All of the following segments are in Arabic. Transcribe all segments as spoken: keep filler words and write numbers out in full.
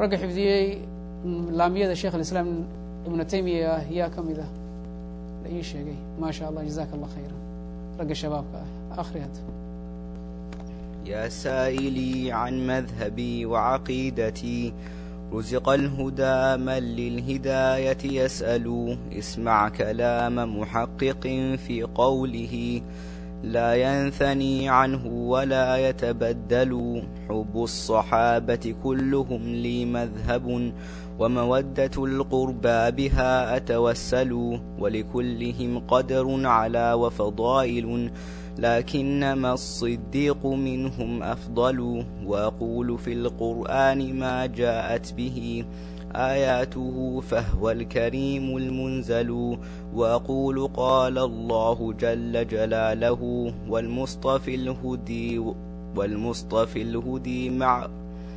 رجع حفظي لامية الشيخ الإسلام ابن تيمية هي كم إذا لأي شيء ما شاء الله جزاك الله خيرا. رجع شباب آخريات. يا سائلي عن مذهبي وعقيدتي رزق الهدى من للهداية يسأل. اسمع كلام محقق في قوله لا ينثني عنه ولا يتبدل. حب الصحابة كلهم لي مذهب ومودة القربى بها أتوسل. ولكلهم قدر على وفضائل لكنما الصديق منهم أفضل. وأقول في القرآن ما جاءت به آياته فهو الكريم المنزل. وأقول قال الله جل جلاله والمصطفى الهدي والمصطفى الهدي مع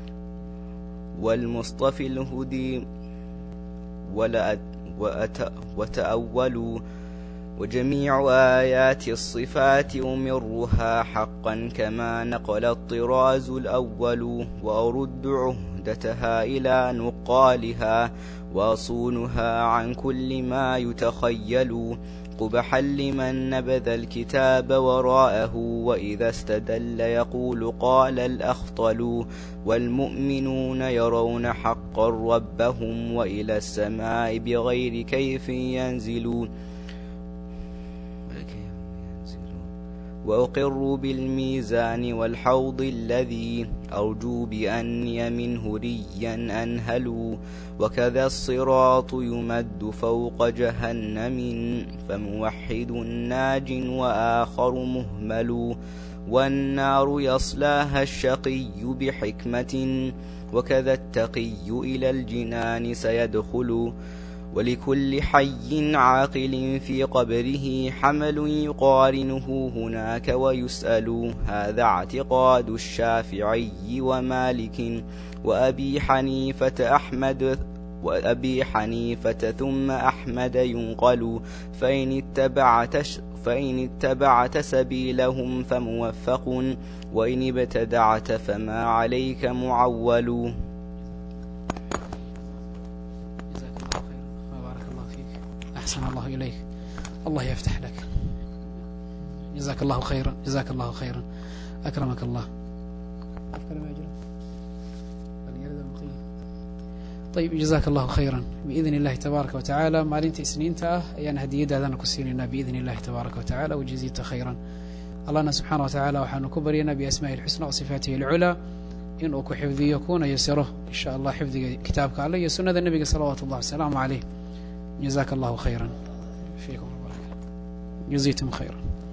والمصطفى الهدي ولا وتأولوا. وجميع آيات الصفات أمرها حقا كما نقل الطراز الأول. وأرد عهدتها إلى نقالها وأصونها عن كل ما يتخيل. قبحا لمن نبذ الكتاب وراءه وإذا استدل يقول قال الأخطل. والمؤمنون يرون حقا ربهم وإلى السماء بغير كيف ينزلون. وأقر بالميزان والحوض الذي أرجو بأني منه ريا أنهل. وكذا الصراط يمد فوق جهنم فموحد ناج وآخر مهمل. والنار يصلاها الشقي بحكمة وكذا التقي إلى الجنان سيدخل. ولكل حي عاقل في قبره حمل يقارنه هناك ويسأل. هذا اعتقاد الشافعي ومالك وأبي حنيفة أحمد وأبي حنيفة ثم أحمد ينقل. فإن اتبعت فإن اتبعت سبيلهم فموفق وإن ابتدعت فما عليك معول. أحسن الله إليك. الله يفتح لك. جزاك الله خيرا. جزاك الله خيرا. أكرمك الله. طيب جزاك الله خيرا. بإذن الله تبارك وتعالى maalinta isniinta ayaan hadiyadaadana ku siinayna بإذن الله تبارك وتعالى وجزيت خيرا. الله سبحانه وتعالى waxaanu ku baryaynaa بأسماء الحسنى وصفاته العلى inuu ku xifdiyo kuna yasiro إن شاء الله xifdiga kitaabka Allah iyo sunnada nabiga صلوات الله وسلام عليه. جزاك الله خيرا. فيكم البركة. جزيتم خيرا.